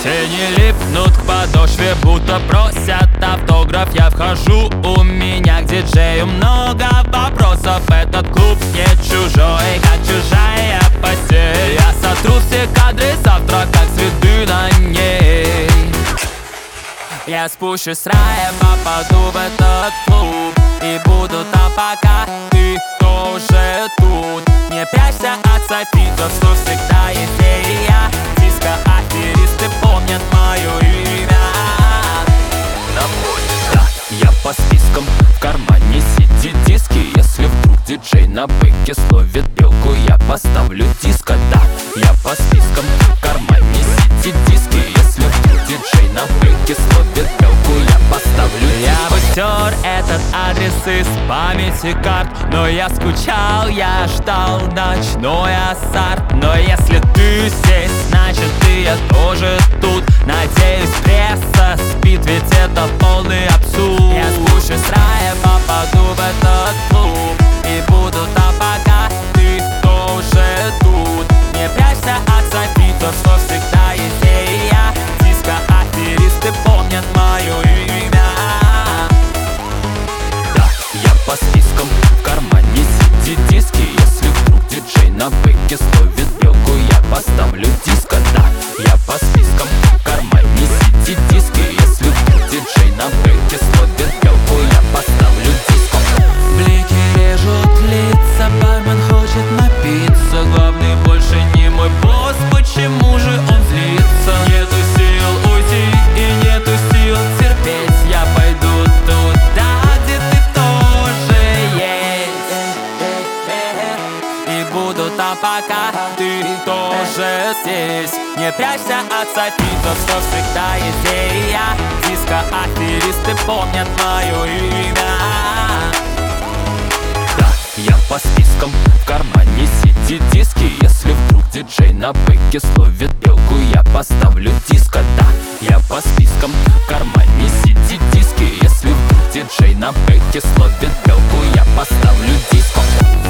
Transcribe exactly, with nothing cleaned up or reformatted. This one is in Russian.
Тени липнут к подошве, будто просят автограф. Я вхожу, у меня к диджею много вопросов. Этот клуб не чужой, как чужая постель. Я сотру все кадры завтра, как следы на ней. Я спущусь с рая, попаду в этот клуб и буду там, пока ты тоже тут. Не прячься от софитов, что всегда есть я. Диско-аферисты помнят мое имя. На путь, да, я по спискам, в кармане сидит диски. Если вдруг диджей на бэке словит белку, я поставлю диско, да. Я по спискам, в кармане сидит диски. Если вдруг диджей на бэке словит белку, я поставлю диско. Я бы стер этот адрес из памяти карт, но я скучал, я ждал ночной азарт. Но если ты здесь, значит ты, я тоже тут. Надеюсь, пресса спит, ведь это полный абсурд. Я спущусь с рая, попаду в этот клуб и буду там, пока ты тоже тут. Не прячься от софитов, что всегда есть я. Диско-аферисты помнят мое имя. Я по спискам, в кармане сидит диски. Если вдруг диджей на бэке словит белку, я поставлю диско, да. Я по спискам, в кармане сидит диски. Если вдруг диджей на бэке словит белку, я поставлю диско. Блики режут лица, бармен хочет напиться. Главный больше не мой босс, почему же он злится? Нету сил уйти и нету сил терпеть. Я пойду туда, где ты тоже есть, и буду там, пока ты тоже здесь. Не прячься от софитов, что всегда есть я. Диско-аферисты помнят мое имя. Да, я по спискам, в кармане сидит диски. Если вдруг диджей на бэке словит белку, я поставлю диско, да. Я по спискам, в кармане сидит диски. Если вдруг диджей на бэке словит белку, я поставлю диско.